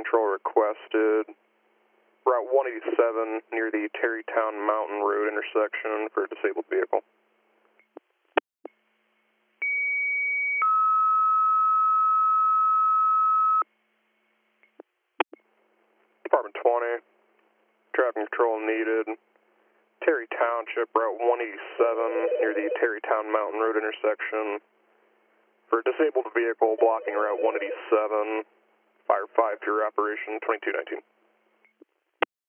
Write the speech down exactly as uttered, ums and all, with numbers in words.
control requested. Route one eighty-seven near the Terrytown Mountain Road intersection for a disabled vehicle. Department twenty, traffic control needed. Terry Township, Route one eighty-seven near the Terrytown Mountain Road intersection for a disabled vehicle blocking Route one eighty-seven. Fire five to your operation twenty-two nineteen.